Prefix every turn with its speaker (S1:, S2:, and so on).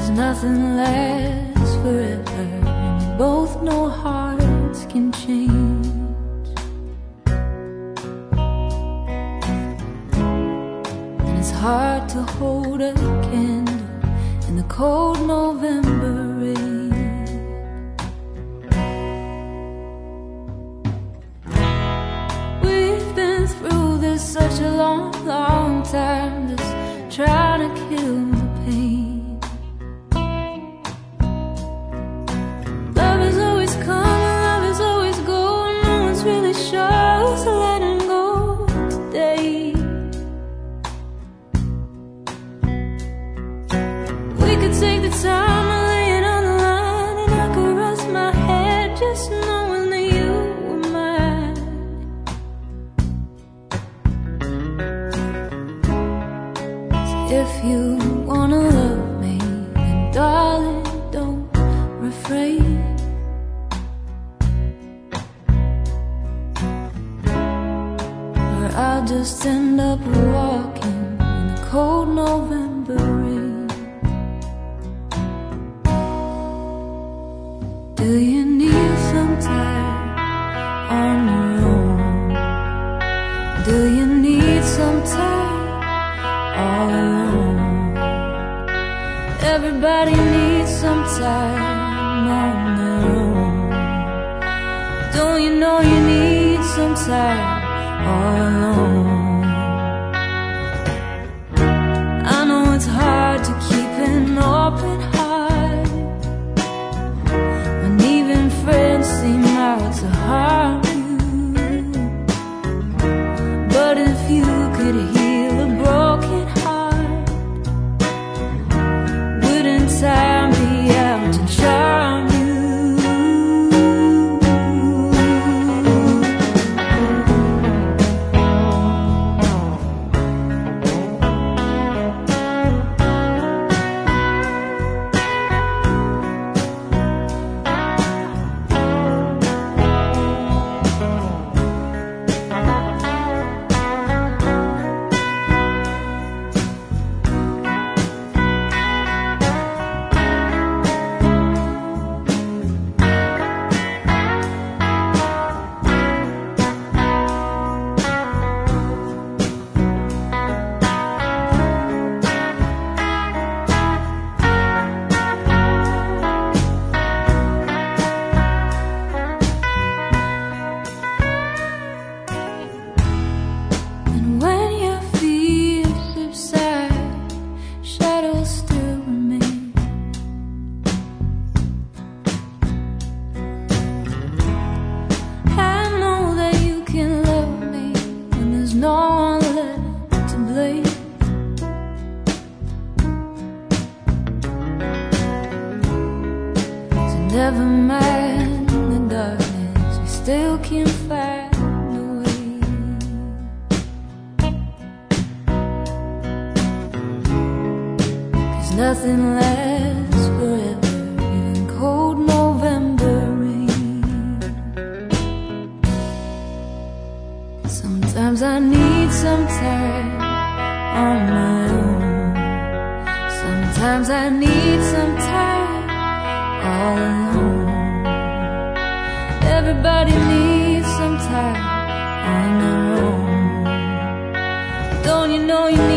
S1: nothing lasts forever, and we both know hearts can change. And it's hard to hold a candle in the cold November rain. We've been through this such a long, long time, just trying to kill the pain. Love is always coming, love is always going, no one's really sure who's letting go today. We could take the time and lay it on the line, and I could rest my head just knowing that you were mine. So if you wanna love me, then darling, don't refrain. Or I'll just end up walking in the cold November rain. Do you need some time on your own? Do you need some time all alone? Everybody needs some time on their own. Don't you know you need some time all alone? I know it's hard to keep an open heart when even friends seem out to harm you. But if you could heal a broken heart, wouldn't time be out to charm you? Never mind the darkness, we still can find a way. 'Cause nothing lasts forever, even cold November rain. Sometimes I need some time on my own. Sometimes I need some time all alone. Everybody needs some time on their own. Don't you know you